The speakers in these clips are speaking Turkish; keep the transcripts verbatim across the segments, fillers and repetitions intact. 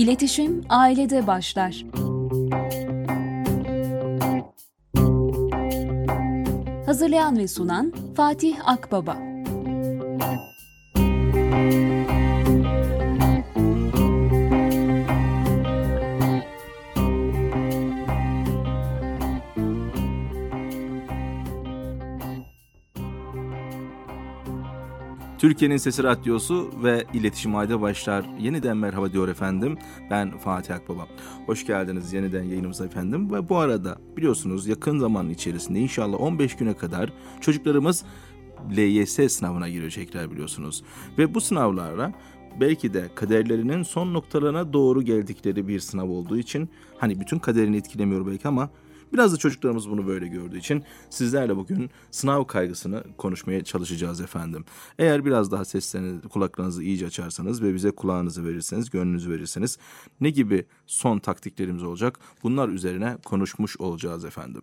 İletişim ailede başlar. Hazırlayan ve sunan Fatih Akbaba. Türkiye'nin Sesi Radyosu ve İletişim Ailede Başlar. Yeniden merhaba diyor efendim. Ben Fatih Akbaba. Hoş geldiniz yeniden yayınımıza efendim. Ve bu arada biliyorsunuz yakın zaman içerisinde inşallah on beş güne kadar çocuklarımız L Y S sınavına girecekler biliyorsunuz. Ve bu sınavlarla belki de kaderlerinin son noktalarına doğru geldikleri bir sınav olduğu için, hani bütün kaderini etkilemiyor belki ama biraz da çocuklarımız bunu böyle gördüğü için sizlerle bugün sınav kaygısını konuşmaya çalışacağız efendim. Eğer biraz daha seslerinizi, kulaklarınızı iyice açarsanız ve bize kulağınızı verirseniz, gönlünüzü verirseniz ne gibi son taktiklerimiz olacak? Bunlar üzerine konuşmuş olacağız efendim.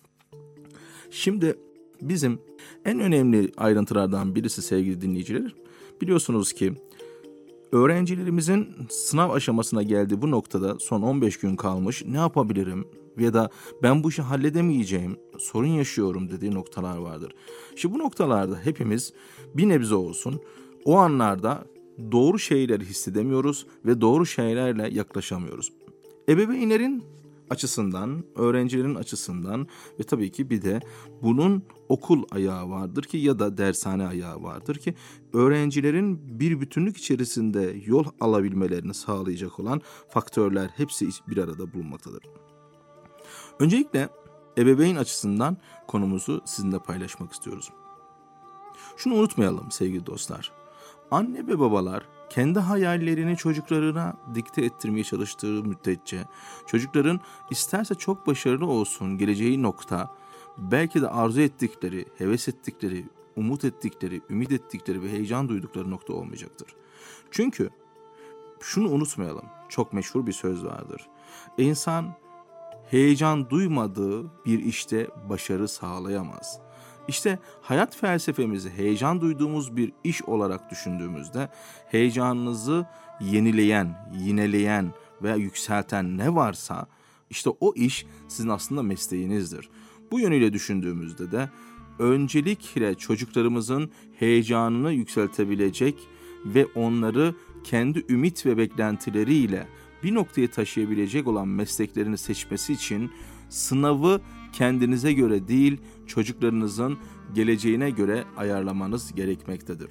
Şimdi bizim en önemli ayrıntılardan birisi sevgili dinleyiciler, biliyorsunuz ki öğrencilerimizin sınav aşamasına geldiği bu noktada son on beş gün kalmış, ne yapabilirim ya da ben bu işi halledemeyeceğim, sorun yaşıyorum dediği noktalar vardır. Şimdi bu noktalarda hepimiz bir nebze olsun o anlarda doğru şeyleri hissedemiyoruz ve doğru şeylerle yaklaşamıyoruz. Ebeveynlerin açısından, öğrencilerin açısından ve tabii ki bir de bunun okul ayağı vardır ki ya da dershane ayağı vardır ki öğrencilerin bir bütünlük içerisinde yol alabilmelerini sağlayacak olan faktörler hepsi bir arada bulunmaktadır. Öncelikle ebeveyn açısından konumuzu sizinle paylaşmak istiyoruz. Şunu unutmayalım sevgili dostlar. Anne ve babalar kendi hayallerini çocuklarına dikte ettirmeye çalıştığı müddetçe çocukların isterse çok başarılı olsun geleceği nokta belki de arzu ettikleri, heves ettikleri, umut ettikleri, ümit ettikleri ve heyecan duydukları nokta olmayacaktır. Çünkü şunu unutmayalım, çok meşhur bir söz vardır. İnsan heyecan duymadığı bir işte başarı sağlayamaz. İşte hayat felsefemizi heyecan duyduğumuz bir iş olarak düşündüğümüzde heyecanınızı yenileyen, yineleyen veya yükselten ne varsa işte o iş sizin aslında mesleğinizdir. Bu yönüyle düşündüğümüzde de öncelikle çocuklarımızın heyecanını yükseltebilecek ve onları kendi ümit ve beklentileriyle bir noktaya taşıyabilecek olan mesleklerini seçmesi için sınavı kendinize göre değil, çocuklarınızın geleceğine göre ayarlamanız gerekmektedir.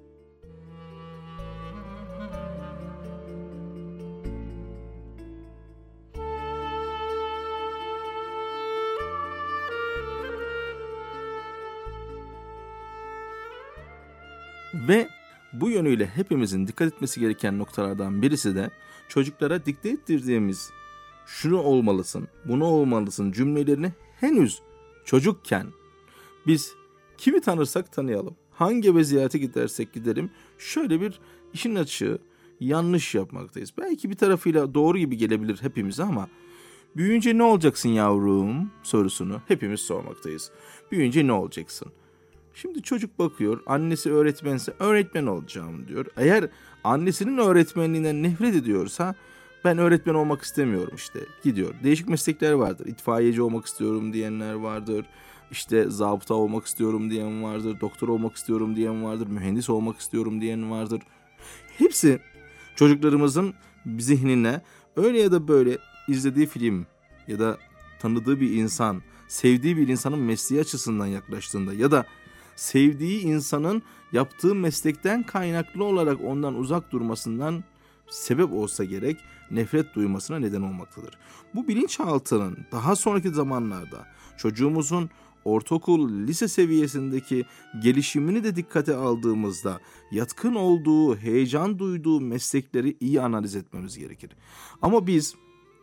Ve bu yönüyle hepimizin dikkat etmesi gereken noktalardan birisi de çocuklara dikte ettirdiğimiz şunu olmalısın, bunu olmalısın cümlelerini henüz çocukken biz kimi tanırsak tanıyalım, hangi eve ziyarete gidersek gidelim şöyle bir işin açığı yanlış yapmaktayız. Belki bir tarafıyla doğru gibi gelebilir hepimize ama büyüyünce ne olacaksın yavrum sorusunu hepimiz sormaktayız. Büyüyünce ne olacaksın? Şimdi çocuk bakıyor, annesi öğretmense öğretmen olacağım diyor. Eğer annesinin öğretmenliğinden nefret ediyorsa ben öğretmen olmak istemiyorum işte gidiyor. Değişik meslekler vardır. İtfaiyeci olmak istiyorum diyenler vardır. İşte zabıta olmak istiyorum diyen vardır. Doktor olmak istiyorum diyen vardır. Mühendis olmak istiyorum diyen vardır. Hepsi çocuklarımızın zihnine öyle ya da böyle izlediği film ya da tanıdığı bir insan, sevdiği bir insanın mesleği açısından yaklaştığında ya da sevdiği insanın yaptığı meslekten kaynaklı olarak ondan uzak durmasından sebep olsa gerek nefret duymasına neden olmaktadır. Bu bilinçaltının daha sonraki zamanlarda çocuğumuzun ortaokul, lise seviyesindeki gelişimini de dikkate aldığımızda yatkın olduğu, heyecan duyduğu meslekleri iyi analiz etmemiz gerekir. Ama biz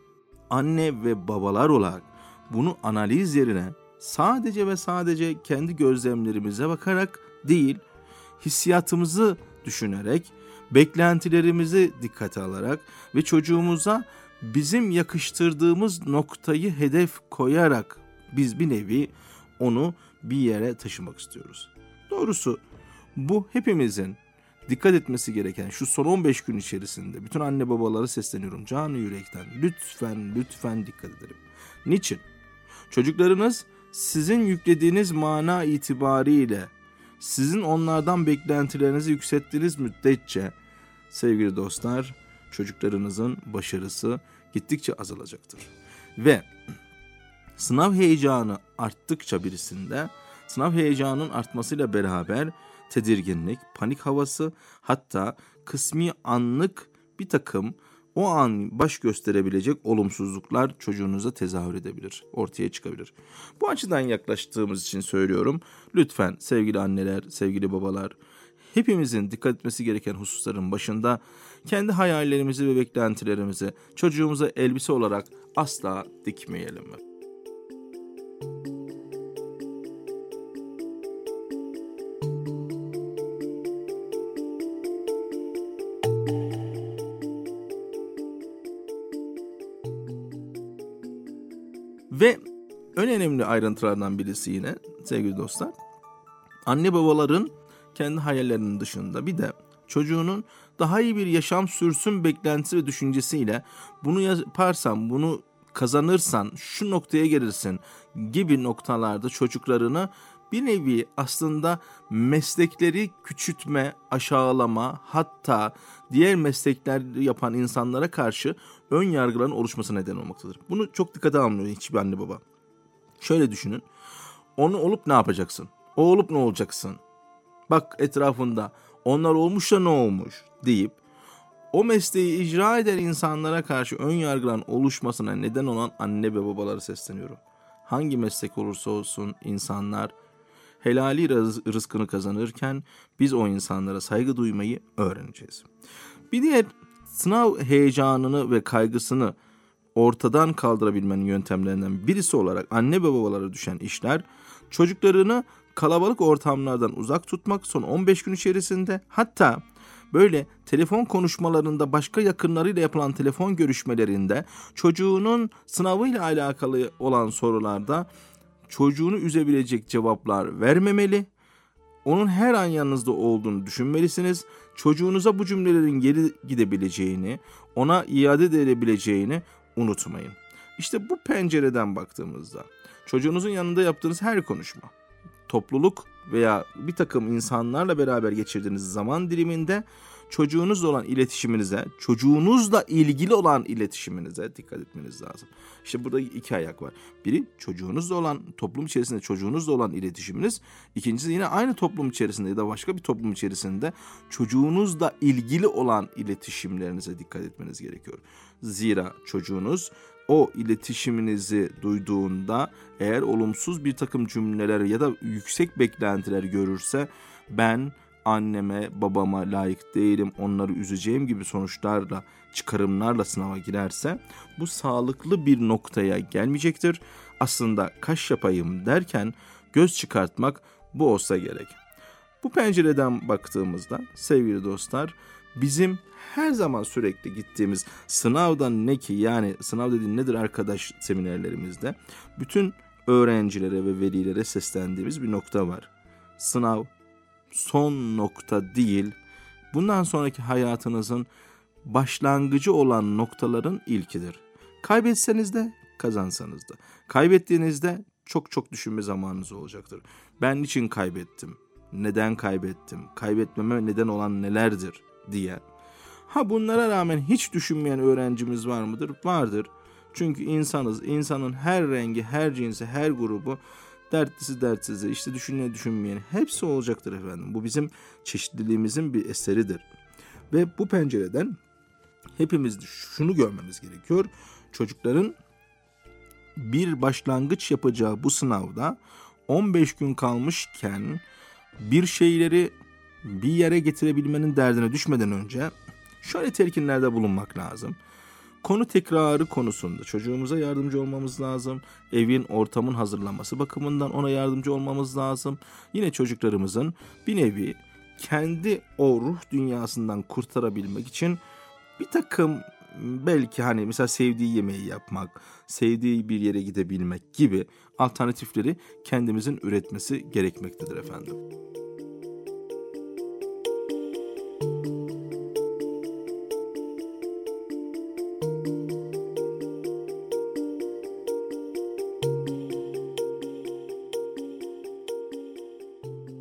anne ve babalar olarak bunu analiz yerine sadece ve sadece kendi gözlemlerimize bakarak değil, hissiyatımızı düşünerek, beklentilerimizi dikkate alarak ve çocuğumuza bizim yakıştırdığımız noktayı hedef koyarak biz bir nevi onu bir yere taşımak istiyoruz. Doğrusu bu hepimizin dikkat etmesi gereken şu son on beş gün içerisinde bütün anne babalara sesleniyorum canı yürekten. Lütfen lütfen dikkat edelim. Niçin? Çocuklarınız sizin yüklediğiniz mana itibariyle sizin onlardan beklentilerinizi yükselttiğiniz müddetçe sevgili dostlar çocuklarınızın başarısı gittikçe azalacaktır. Ve sınav heyecanı arttıkça birisinde sınav heyecanının artmasıyla beraber tedirginlik, panik havası hatta kısmi anlık bir takım o an baş gösterebilecek olumsuzluklar çocuğunuza tezahür edebilir, ortaya çıkabilir. Bu açıdan yaklaştığımız için söylüyorum. Lütfen sevgili anneler, sevgili babalar, hepimizin dikkat etmesi gereken hususların başında kendi hayallerimizi ve beklentilerimizi çocuğumuza elbise olarak asla dikmeyelim. Ve en önemli ayrıntılardan birisi yine sevgili dostlar, anne babaların kendi hayallerinin dışında bir de çocuğunun daha iyi bir yaşam sürsün beklentisi ve düşüncesiyle bunu yaparsan, bunu kazanırsan şu noktaya gelirsin gibi noktalarda çocuklarını bir nevi aslında meslekleri küçültme, aşağılama, hatta diğer meslekler yapan insanlara karşı ön yargıların oluşmasına neden olmaktadır. Bunu çok dikkate almıyor hiçbir anne baba. Şöyle düşünün, onu olup ne yapacaksın? O olup ne olacaksın? Bak etrafında onlar olmuş da ne olmuş deyip o mesleği icra eden insanlara karşı ön yargıların oluşmasına neden olan anne ve babalara sesleniyorum. Hangi meslek olursa olsun insanlar helali rız- rızkını kazanırken biz o insanlara saygı duymayı öğreneceğiz. Bir diğer sınav heyecanını ve kaygısını ortadan kaldırabilmenin yöntemlerinden birisi olarak anne ve babalara düşen işler çocuklarını kalabalık ortamlardan uzak tutmak son on beş gün içerisinde, hatta böyle telefon konuşmalarında başka yakınlarıyla yapılan telefon görüşmelerinde çocuğunun sınavıyla alakalı olan sorularda çocuğunu üzebilecek cevaplar vermemeli. Onun her an yanınızda olduğunu düşünmelisiniz. Çocuğunuza bu cümlelerin geri gidebileceğini, ona iade edilebileceğini unutmayın. İşte bu pencereden baktığımızda çocuğunuzun yanında yaptığınız her konuşma, topluluk veya bir takım insanlarla beraber geçirdiğiniz zaman diliminde çocuğunuzla olan iletişiminize, çocuğunuzla ilgili olan iletişiminize dikkat etmeniz lazım. İşte burada iki ayak var. Biri çocuğunuzla olan, toplum içerisinde çocuğunuzla olan iletişiminiz. İkincisi yine aynı toplum içerisinde ya da başka bir toplum içerisinde çocuğunuzla ilgili olan iletişimlerinize dikkat etmeniz gerekiyor. Zira çocuğunuz o iletişiminizi duyduğunda eğer olumsuz bir takım cümleler ya da yüksek beklentiler görürse ben anneme, babama layık değilim, onları üzeceğim gibi sonuçlarla, çıkarımlarla sınava girerse bu sağlıklı bir noktaya gelmeyecektir. Aslında kaş yapayım derken göz çıkartmak bu olsa gerek. Bu pencereden baktığımızda sevgili dostlar, bizim her zaman sürekli gittiğimiz sınavdan ne ki, yani sınav dediğin nedir arkadaş seminerlerimizde bütün öğrencilere ve velilere seslendiğimiz bir nokta var. Sınav son nokta değil, bundan sonraki hayatınızın başlangıcı olan noktaların ilkidir. Kaybetseniz de kazansanız da. Kaybettiğinizde çok çok düşünme zamanınız olacaktır. Ben niçin kaybettim? Neden kaybettim? Kaybetmeme neden olan nelerdir diye. Ha bunlara rağmen hiç düşünmeyen öğrencimiz var mıdır? Vardır. Çünkü insanız. İnsanın her rengi, her cinsi, her grubu, dertlisi dertsizi, işte düşünen düşünmeyen hepsi olacaktır efendim. Bu bizim çeşitliliğimizin bir eseridir. Ve bu pencereden hepimiz şunu görmemiz gerekiyor. Çocukların bir başlangıç yapacağı bu sınavda on beş gün kalmışken bir şeyleri bir yere getirebilmenin derdine düşmeden önce şöyle telkinlerde bulunmak lazım. Konu tekrarı konusunda çocuğumuza yardımcı olmamız lazım. Evin, ortamın hazırlanması bakımından ona yardımcı olmamız lazım. Yine çocuklarımızın bir nevi kendi o ruh dünyasından kurtarabilmek için bir takım belki hani mesela sevdiği yemeği yapmak, sevdiği bir yere gidebilmek gibi alternatifleri kendimizin üretmesi gerekmektedir efendim.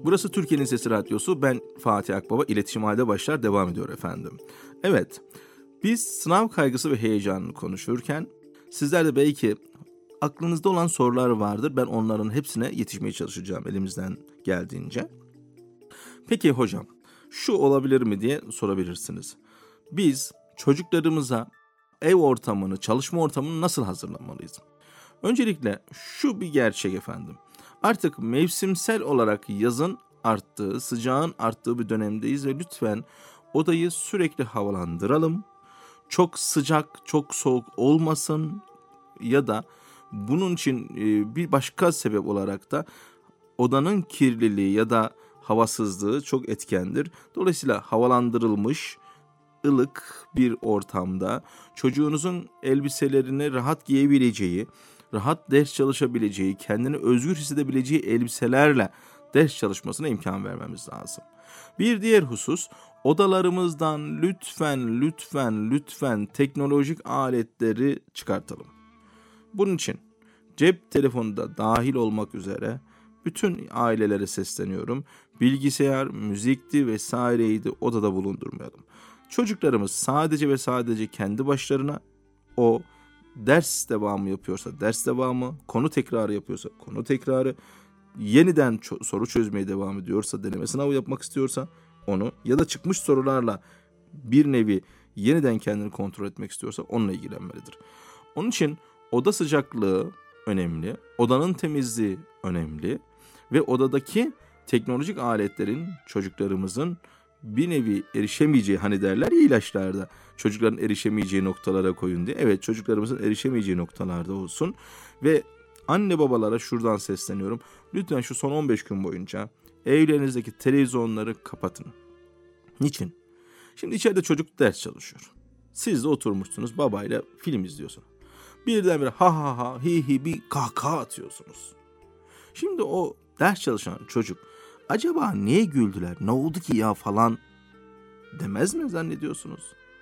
Burası Türkiye'nin Sesi Radyosu. Ben Fatih Akbaba. İletişim Halde Başlar devam ediyor efendim. Evet, biz sınav kaygısı ve heyecanını konuşurken sizler de belki aklınızda olan sorular vardır. Ben onların hepsine yetişmeye çalışacağım elimizden geldiğince. Peki hocam, şu olabilir mi diye sorabilirsiniz. Biz çocuklarımıza ev ortamını, çalışma ortamını nasıl hazırlamalıyız? Öncelikle şu bir gerçek efendim. Artık mevsimsel olarak yazın arttığı, sıcağın arttığı bir dönemdeyiz ve lütfen odayı sürekli havalandıralım. Çok sıcak, çok soğuk olmasın ya da bunun için bir başka sebep olarak da odanın kirliliği ya da havasızlığı çok etkendir. Dolayısıyla havalandırılmış, ılık bir ortamda çocuğunuzun elbiselerini rahat giyebileceği, rahat ders çalışabileceği, kendini özgür hissedebileceği elbiselerle ders çalışmasına imkan vermemiz lazım. Bir diğer husus, odalarımızdan lütfen lütfen lütfen teknolojik aletleri çıkartalım. Bunun için cep telefonu da dahil olmak üzere bütün ailelere sesleniyorum. Bilgisayar, müzikti vesaireydi odada bulundurmayalım. Çocuklarımız sadece ve sadece kendi başlarına o ders devamı yapıyorsa ders devamı, konu tekrarı yapıyorsa konu tekrarı, yeniden ço- soru çözmeye devam ediyorsa, deneme sınavı yapmak istiyorsa onu ya da çıkmış sorularla bir nevi yeniden kendini kontrol etmek istiyorsa onunla ilgilenmelidir. Onun için oda sıcaklığı önemli, odanın temizliği önemli ve odadaki teknolojik aletlerin çocuklarımızın bir nevi erişemeyeceği, hani derler ya ilaçlarda çocukların erişemeyeceği noktalara koyun diye. Evet, çocuklarımızın erişemeyeceği noktalarda olsun ve anne babalara şuradan sesleniyorum. Lütfen şu son on beş gün boyunca evlerinizdeki televizyonları kapatın. Niçin? Şimdi içeride çocuk ders çalışıyor. Siz de oturmuşsunuz babayla film izliyorsunuz. Birdenbire ha ha ha hi hi bir kahkaha atıyorsunuz. Şimdi o ders çalışan çocuk acaba niye güldüler, ne oldu ki ya falan demez mi zannediyorsunuz?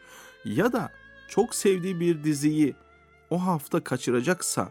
Ya da çok sevdiği bir diziyi o hafta kaçıracaksa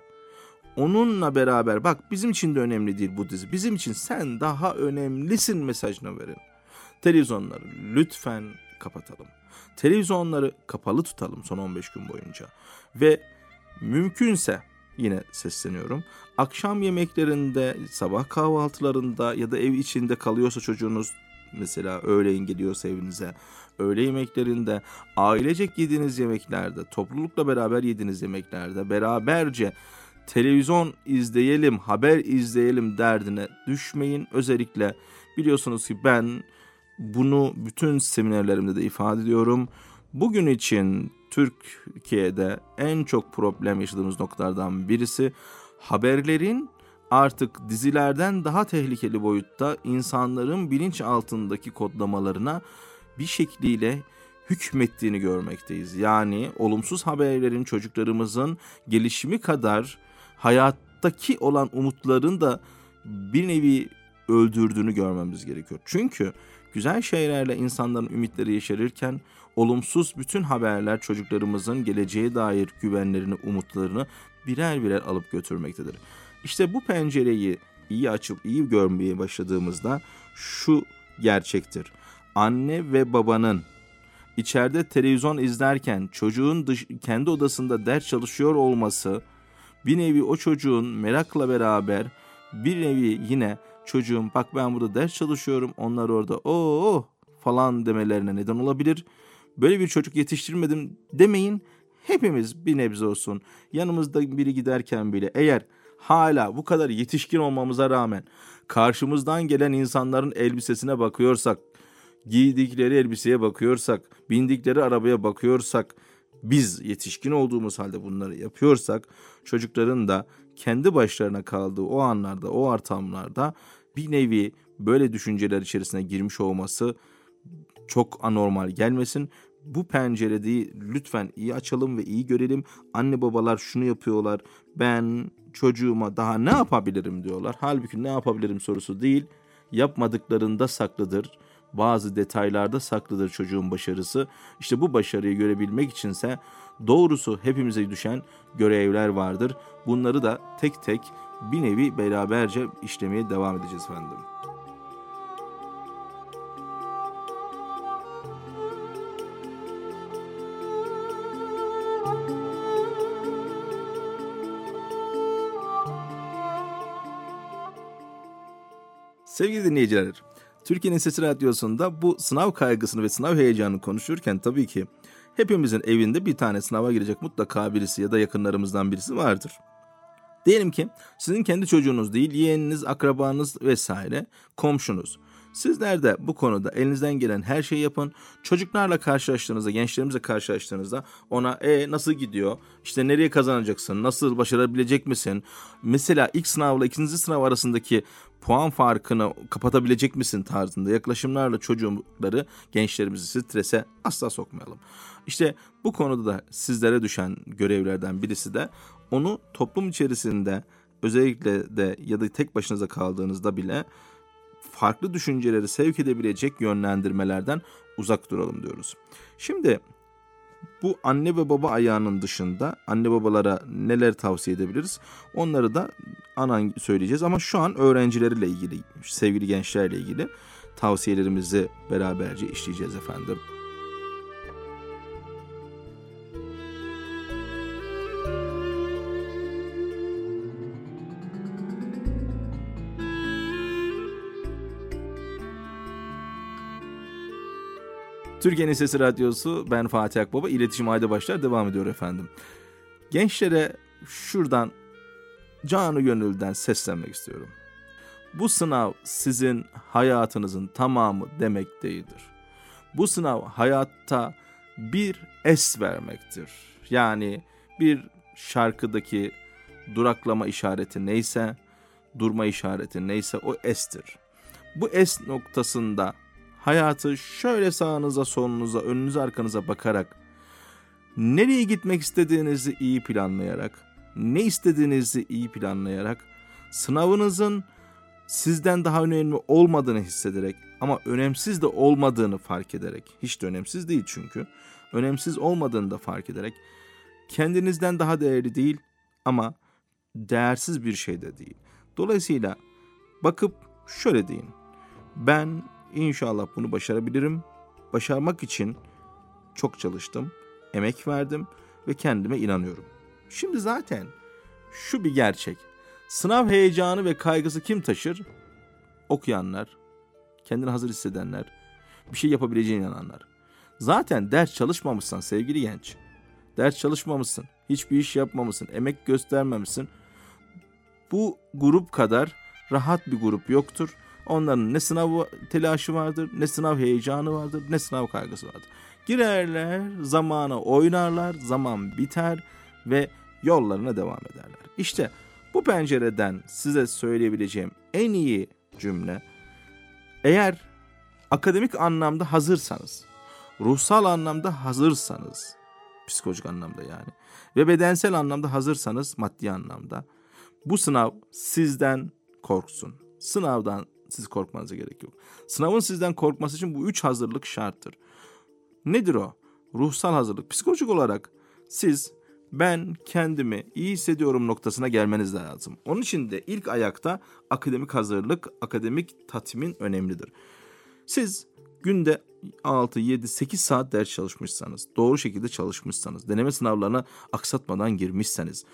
onunla beraber bak bizim için de önemli değil bu dizi, bizim için sen daha önemlisin mesajını verin. Televizyonları lütfen kapatalım. Televizyonları kapalı tutalım son on beş gün boyunca ve mümkünse yine sesleniyorum. Akşam yemeklerinde, sabah kahvaltılarında ya da ev içinde kalıyorsa çocuğunuz, mesela öğleyin geliyorsa evinize, öğle yemeklerinde, ailecek yediğiniz yemeklerde, toplulukla beraber yediğiniz yemeklerde beraberce televizyon izleyelim, haber izleyelim derdine düşmeyin. Özellikle biliyorsunuz ki ben bunu bütün seminerlerimde de ifade ediyorum. Bugün için Türkiye'de en çok problem yaşadığımız noktalardan birisi haberlerin artık dizilerden daha tehlikeli boyutta insanların bilinç altındaki kodlamalarına bir şekliyle hükmettiğini görmekteyiz. Yani olumsuz haberlerin çocuklarımızın gelişimi kadar hayattaki olan umutların da bir nevi öldürdüğünü görmemiz gerekiyor. Çünkü güzel şeylerle insanların ümitleri yeşerirken olumsuz bütün haberler çocuklarımızın geleceğe dair güvenlerini, umutlarını birer birer alıp götürmektedir. İşte bu pencereyi iyi açıp iyi görmeye başladığımızda şu gerçektir. Anne ve babanın içeride televizyon izlerken çocuğun dış, kendi odasında ders çalışıyor olması bir nevi o çocuğun merakla beraber bir nevi yine çocuğum bak ben burada ders çalışıyorum onlar orada ooo falan demelerine neden olabilir. Böyle bir çocuk yetiştirmedim demeyin. Hepimiz bir nebze olsun yanımızda biri giderken bile eğer hala bu kadar yetişkin olmamıza rağmen karşımızdan gelen insanların elbisesine bakıyorsak, giydikleri elbiseye bakıyorsak, bindikleri arabaya bakıyorsak, biz yetişkin olduğumuz halde bunları yapıyorsak çocukların da kendi başlarına kaldığı o anlarda, o ortamlarda bir nevi böyle düşünceler içerisine girmiş olması çok anormal gelmesin. Bu pencereyi lütfen iyi açalım ve iyi görelim. Anne babalar şunu yapıyorlar. Ben çocuğuma daha ne yapabilirim diyorlar. Halbuki ne yapabilirim sorusu değil. Yapmadıklarında saklıdır. Bazı detaylarda saklıdır çocuğun başarısı. İşte bu başarıyı görebilmek içinse doğrusu hepimize düşen görevler vardır. Bunları da tek tek bir nevi beraberce işlemeye devam edeceğiz efendim. Sevgili dinleyiciler, Türkiye'nin Sesi Radyosu'nda bu sınav kaygısını ve sınav heyecanını konuşurken tabii ki hepimizin evinde bir tane sınava girecek mutlaka birisi ya da yakınlarımızdan birisi vardır. Diyelim ki sizin kendi çocuğunuz değil, yeğeniniz, akrabanız vesaire, komşunuz. Sizler de bu konuda elinizden gelen her şeyi yapın. Çocuklarla karşılaştığınızda, gençlerimizle karşılaştığınızda ona e nasıl gidiyor, işte nereye kazanacaksın, nasıl başarabilecek misin? Mesela ilk sınavla ikinci sınav arasındaki puan farkını kapatabilecek misin tarzında yaklaşımlarla çocukları, gençlerimizi strese asla sokmayalım. İşte bu konuda da sizlere düşen görevlerden birisi de onu toplum içerisinde özellikle de ya da tek başınıza kaldığınızda bile farklı düşünceleri sevk edebilecek yönlendirmelerden uzak duralım diyoruz. Şimdi bu anne ve baba ayağının dışında anne babalara neler tavsiye edebiliriz? Onları da anan söyleyeceğiz ama şu an öğrencilerle ilgili, sevgili gençlerle ilgili tavsiyelerimizi beraberce işleyeceğiz efendim. Türkiye'nin Sesi Radyosu, ben Fatih Akbaba, İletişim Ayda Başlar devam ediyor efendim. Gençlere şuradan canı gönülden seslenmek istiyorum. Bu sınav sizin hayatınızın tamamı demek değildir. Bu sınav hayatta bir es vermektir. Yani bir şarkıdaki duraklama işareti neyse, durma işareti neyse o estir. Bu es noktasında hayatı şöyle sağınıza, solunuza, önünüze, arkanıza bakarak, nereye gitmek istediğinizi iyi planlayarak, ne istediğinizi iyi planlayarak, sınavınızın sizden daha önemli olmadığını hissederek ama önemsiz de olmadığını fark ederek, hiç de önemsiz değil çünkü, önemsiz olmadığını da fark ederek, kendinizden daha değerli değil ama değersiz bir şey de değil. Dolayısıyla bakıp şöyle deyin: ben İnşallah bunu başarabilirim. Başarmak için çok çalıştım, emek verdim ve kendime inanıyorum. Şimdi zaten şu bir gerçek. Sınav heyecanı ve kaygısı kim taşır? Okuyanlar, kendini hazır hissedenler, bir şey yapabileceğine inananlar. Zaten ders çalışmamışsan sevgili genç, ders çalışmamışsın, hiçbir iş yapmamışsın, emek göstermemişsin. Bu grup kadar rahat bir grup yoktur. Onların ne sınav telaşı vardır, ne sınav heyecanı vardır, ne sınav kaygısı vardır. Girerler, zamana oynarlar, zaman biter ve yollarına devam ederler. İşte bu pencereden size söyleyebileceğim en iyi cümle, eğer akademik anlamda hazırsanız, ruhsal anlamda hazırsanız, psikolojik anlamda yani, ve bedensel anlamda hazırsanız, maddi anlamda, bu sınav sizden korksun. Sınavdan siz korkmanıza gerek yok. Sınavın sizden korkması için bu üç hazırlık şarttır. Nedir o? Ruhsal hazırlık. Psikolojik olarak siz ben kendimi iyi hissediyorum noktasına gelmeniz lazım. Onun için de ilk ayakta akademik hazırlık, akademik tatmin önemlidir. Siz günde altı, yedi, sekiz saat ders çalışmışsanız, doğru şekilde çalışmışsanız, deneme sınavlarına aksatmadan girmişseniz,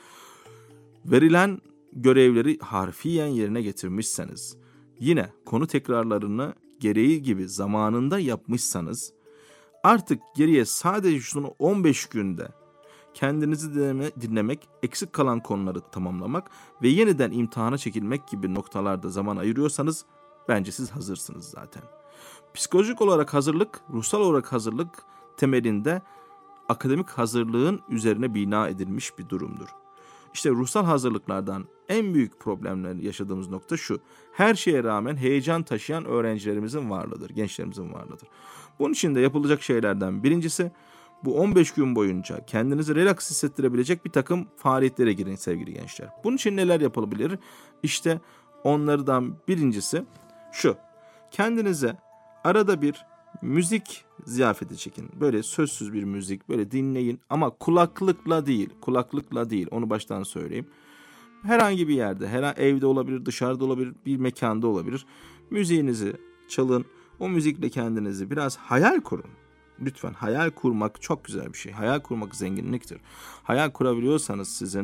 verilen görevleri harfiyen yerine getirmişseniz, yine konu tekrarlarını gereği gibi zamanında yapmışsanız, artık geriye sadece şunu on beş günde kendinizi dinleme, dinlemek, eksik kalan konuları tamamlamak ve yeniden imtihana çekilmek gibi noktalarda zaman ayırıyorsanız, bence siz hazırsınız zaten. Psikolojik olarak hazırlık, ruhsal olarak hazırlık temelinde akademik hazırlığın üzerine bina edilmiş bir durumdur. İşte ruhsal hazırlıklardan en büyük problemleri yaşadığımız nokta şu: her şeye rağmen heyecan taşıyan öğrencilerimizin varlığıdır, gençlerimizin varlığıdır. Bunun için de yapılacak şeylerden birincisi, bu on beş gün boyunca kendinizi relax hissettirebilecek bir takım faaliyetlere girin sevgili gençler. Bunun için neler yapılabilir? İşte onlardan birincisi şu: kendinize arada bir müzik ziyafeti çekin. Böyle sözsüz bir müzik, böyle dinleyin ama kulaklıkla değil, kulaklıkla değil, onu baştan söyleyeyim. Herhangi bir yerde, her evde olabilir, dışarıda olabilir, bir mekanda olabilir. Müziğinizi çalın, o müzikle kendinizi biraz hayal kurun. Lütfen, hayal kurmak çok güzel bir şey. Hayal kurmak zenginliktir. Hayal kurabiliyorsanız sizin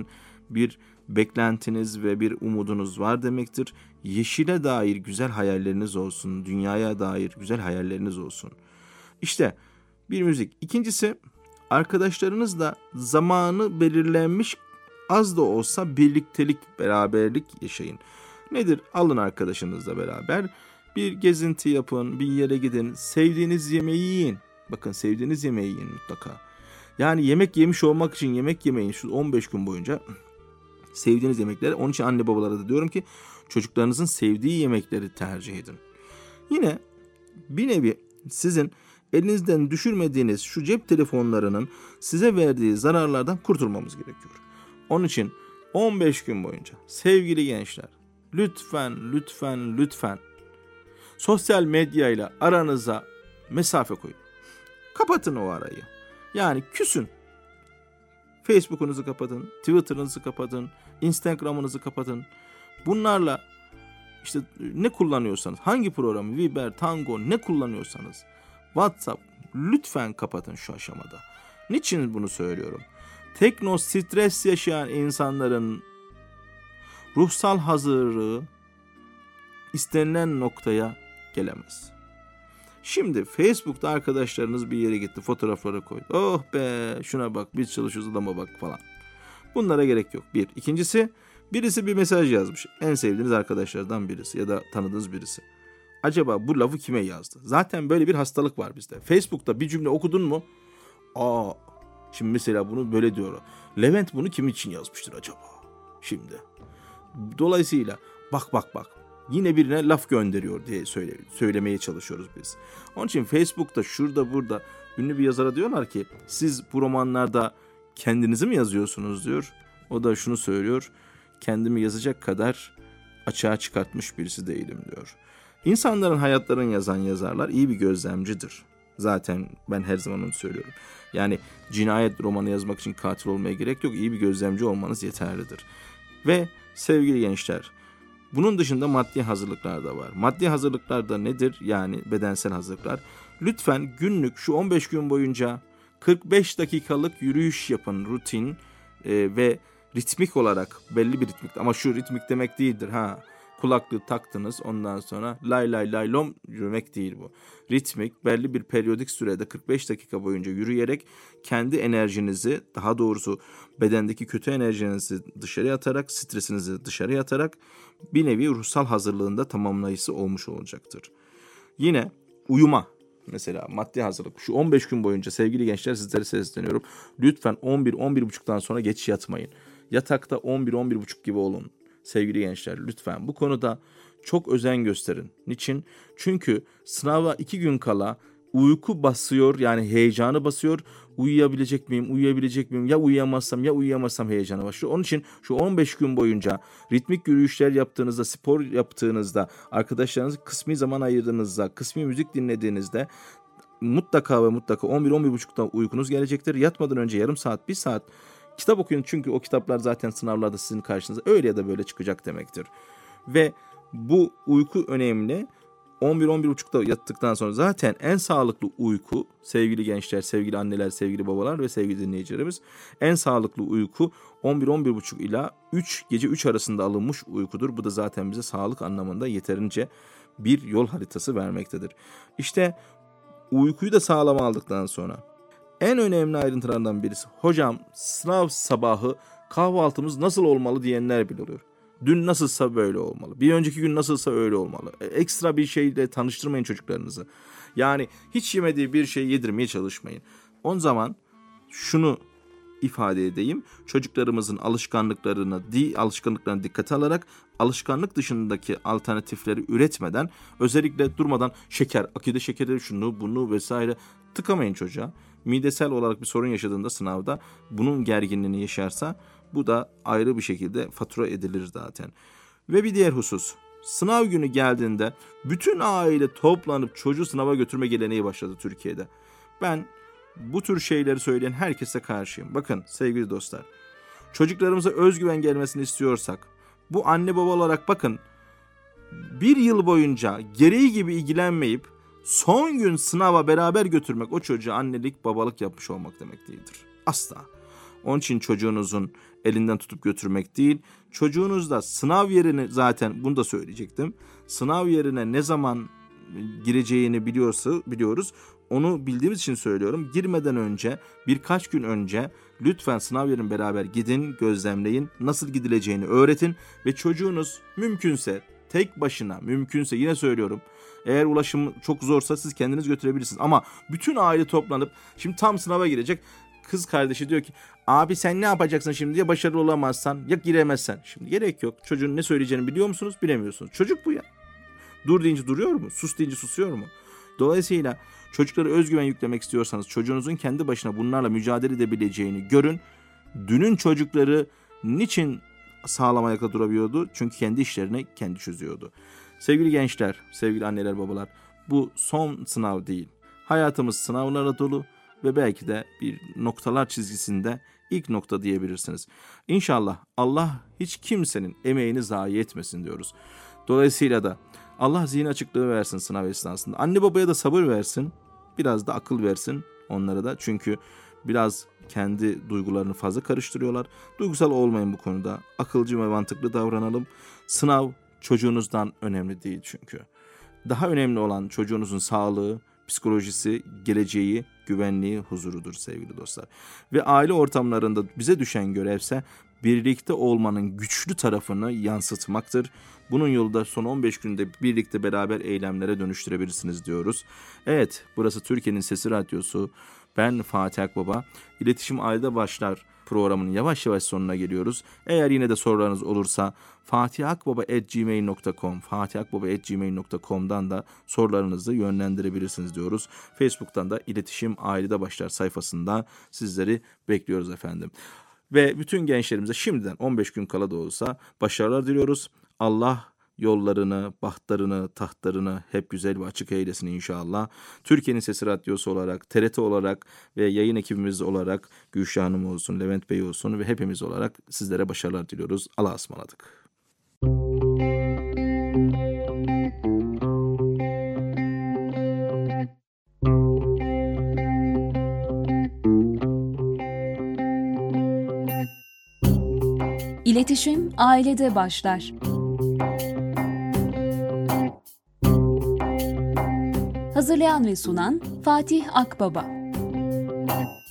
bir beklentiniz ve bir umudunuz var demektir. Yeşile dair güzel hayalleriniz olsun, dünyaya dair güzel hayalleriniz olsun. İşte bir müzik. İkincisi, arkadaşlarınızla zamanı belirlenmiş az da olsa birliktelik, beraberlik yaşayın. Nedir? Alın arkadaşınızla beraber bir gezinti yapın, bir yere gidin, sevdiğiniz yemeği yiyin. Bakın, sevdiğiniz yemeği yiyin mutlaka. Yani yemek yemiş olmak için yemek yemeyin şu on beş gün boyunca. Sevdiğiniz yemekleri, onun için anne babalara da diyorum ki çocuklarınızın sevdiği yemekleri tercih edin. Yine bir nevi sizin elinizden düşürmediğiniz şu cep telefonlarının size verdiği zararlardan kurtulmamız gerekiyor. Onun için on beş gün boyunca sevgili gençler, lütfen lütfen lütfen sosyal medyayla aranıza mesafe koyun. Kapatın o arayı. Yani küsün. Facebook'unuzu kapatın, Twitter'ınızı kapatın, Instagram'ınızı kapatın. Bunlarla işte ne kullanıyorsanız, hangi programı, Viber, Tango ne kullanıyorsanız, WhatsApp lütfen kapatın şu aşamada. Niçin bunu söylüyorum? Tekno stres yaşayan insanların ruhsal hazırlığı istenilen noktaya gelemez. Şimdi Facebook'ta arkadaşlarınız bir yere gitti, fotoğrafları koydu. Oh be, şuna bak, biz çalışıyoruz, adama bak falan. Bunlara gerek yok. Bir. İkincisi, birisi bir mesaj yazmış. En sevdiğiniz arkadaşlardan birisi ya da tanıdığınız birisi. Acaba bu lafı kime yazdı? Zaten böyle bir hastalık var bizde. Facebook'ta bir cümle okudun mu? Aa, şimdi mesela bunu böyle diyor. Levent bunu kim için yazmıştır acaba? Şimdi. Dolayısıyla bak bak bak. Yine birine laf gönderiyor diye söyle, söylemeye çalışıyoruz biz. Onun için Facebook'ta şurada burada ünlü bir yazara diyorlar ki siz bu romanlarda kendinizi mi yazıyorsunuz diyor. O da şunu söylüyor. Kendimi yazacak kadar açığa çıkartmış birisi değilim diyor. İnsanların hayatlarını yazan yazarlar iyi bir gözlemcidir. Zaten ben her zaman onu söylüyorum. Yani cinayet romanı yazmak için katil olmaya gerek yok. İyi bir gözlemci olmanız yeterlidir. Ve sevgili gençler, bunun dışında maddi hazırlıklar da var. Maddi hazırlıklar da nedir? Yani bedensel hazırlıklar. Lütfen günlük şu on beş gün boyunca kırk beş dakikalık yürüyüş yapın, rutin e, ve ritmik olarak belli bir ritmik. Ama şu ritmik demek değildir ha. Kulaklığı taktınız, ondan sonra lay lay lay lom yürümek değil bu. Ritmik, belli bir periyodik sürede kırk beş dakika boyunca yürüyerek kendi enerjinizi, daha doğrusu bedendeki kötü enerjinizi dışarıya atarak, stresinizi dışarıya atarak bir nevi ruhsal hazırlığında tamamlayıcısı olmuş olacaktır. Yine uyuma. Mesela maddi hazırlık. Şu on beş gün boyunca sevgili gençler sizlere sesleniyorum. Lütfen on bir on bir buçuktan sonra geç yatmayın. Yatakta on bir on bir buçuk gibi olun. Sevgili gençler lütfen bu konuda çok özen gösterin. Niçin? Çünkü sınava iki gün kala uyku basıyor, yani heyecanı basıyor. Uyuyabilecek miyim, uyuyabilecek miyim? Ya uyuyamazsam ya uyuyamazsam heyecanı başlıyor. Onun için şu on beş gün boyunca ritmik yürüyüşler yaptığınızda, spor yaptığınızda, arkadaşlarınızı kısmi zaman ayırdığınızda, kısmi müzik dinlediğinizde mutlaka ve mutlaka on bir on bir buçukta uykunuz gelecektir. Yatmadan önce yarım saat, bir saat kitap okuyun, çünkü o kitaplar zaten sınavlarda sizin karşınıza öyle ya da böyle çıkacak demektir. Ve bu uyku önemli. on bir on bir buçukta yattıktan sonra zaten en sağlıklı uyku, sevgili gençler, sevgili anneler, sevgili babalar ve sevgili dinleyicilerimiz, en sağlıklı uyku on bir on bir buçuk ila üç, gece üç arasında alınmış uykudur. Bu da zaten bize sağlık anlamında yeterince bir yol haritası vermektedir. İşte uykuyu da sağlam aldıktan sonra en önemli ayrıntılardan birisi, hocam sınav sabahı kahvaltımız nasıl olmalı diyenler bile oluyor. Dün nasılsa böyle olmalı. Bir önceki gün nasılsa öyle olmalı. Ekstra bir şeyle tanıştırmayın çocuklarınızı. Yani hiç yemediği bir şey yedirmeye çalışmayın. O zaman şunu ifade edeyim. Çocuklarımızın alışkanlıklarını, di, alışkanlıklarını dikkate alarak alışkanlık dışındaki alternatifleri üretmeden, özellikle durmadan şeker, akide şekeri, şunu bunu vesaire tıkamayın çocuğa. Midesel olarak bir sorun yaşadığında sınavda bunun gerginliğini yaşarsa bu da ayrı bir şekilde fatura edilir zaten. Ve bir diğer husus, sınav günü geldiğinde bütün aile toplanıp çocuğu sınava götürme geleneği başladı Türkiye'de. Ben bu tür şeyleri söyleyen herkese karşıyım. Bakın sevgili dostlar, çocuklarımıza özgüven gelmesini istiyorsak, bu anne baba olarak bakın, bir yıl boyunca gereği gibi ilgilenmeyip son gün sınava beraber götürmek o çocuğa annelik babalık yapmış olmak demek değildir. Asla. Onun için çocuğunuzun elinden tutup götürmek değil. Çocuğunuz da sınav yerini, zaten bunu da söyleyecektim. Sınav yerine ne zaman gireceğini biliyorsa biliyoruz. Onu bildiğimiz için söylüyorum. Girmeden önce, birkaç gün önce lütfen sınav yerine beraber gidin, gözlemleyin. Nasıl gidileceğini öğretin ve çocuğunuz mümkünse tek başına, mümkünse yine söylüyorum, eğer ulaşım çok zorsa siz kendiniz götürebilirsiniz. Ama bütün aile toplanıp, şimdi tam sınava girecek, kız kardeşi diyor ki abi sen ne yapacaksın şimdi diye, başarılı olamazsan ya giremezsen. Şimdi gerek yok. Çocuğun ne söyleyeceğini biliyor musunuz? Bilemiyorsunuz. Çocuk bu ya. Dur deyince duruyor mu? Sus deyince susuyor mu? Dolayısıyla çocuklara özgüven yüklemek istiyorsanız çocuğunuzun kendi başına bunlarla mücadele edebileceğini görün. Dünün çocukları niçin sağlam ayakta durabiliyordu? Çünkü kendi işlerini kendi çözüyordu. Sevgili gençler, sevgili anneler, babalar, bu son sınav değil. Hayatımız sınavlarla dolu ve belki de bir noktalar çizgisinde ilk nokta diyebilirsiniz. İnşallah Allah hiç kimsenin emeğini zayi etmesin diyoruz. Dolayısıyla da Allah zihin açıklığı versin sınav esnasında. Anne babaya da sabır versin. Biraz da akıl versin onlara da. Çünkü biraz kendi duygularını fazla karıştırıyorlar. Duygusal olmayın bu konuda. Akılcı ve mantıklı davranalım. Sınav çocuğunuzdan önemli değil çünkü. Daha önemli olan çocuğunuzun sağlığı, psikolojisi, geleceği, güvenliği, huzurudur sevgili dostlar. Ve aile ortamlarında bize düşen görevse birlikte olmanın güçlü tarafını yansıtmaktır. Bunun yolu da son on beş günde birlikte beraber eylemlere dönüştürebilirsiniz diyoruz. Evet, burası Türkiye'nin Sesi Radyosu. Ben Fatih Akbaba. İletişim Ailede Başlar programının yavaş yavaş sonuna geliyoruz. Eğer yine de sorularınız olursa fatihakbaba at gmail nokta com fatihakbaba at gmail nokta com'dan da sorularınızı yönlendirebilirsiniz diyoruz. Facebook'tan da İletişim Ailede Başlar sayfasında sizleri bekliyoruz efendim. Ve bütün gençlerimize şimdiden on beş gün kala da olsa başarılar diliyoruz. Allah yollarını, bahtlarını, tahtlarını hep güzel ve açık eylesin inşallah. Türkiye'nin Sesi Radyosu olarak, T R T olarak ve yayın ekibimiz olarak Gülşah Hanım olsun, Levent Bey olsun ve hepimiz olarak sizlere başarılar diliyoruz. Allah'a ısmarladık. İletişim ailede başlar. Hazırlayan ve sunan Fatih Akbaba.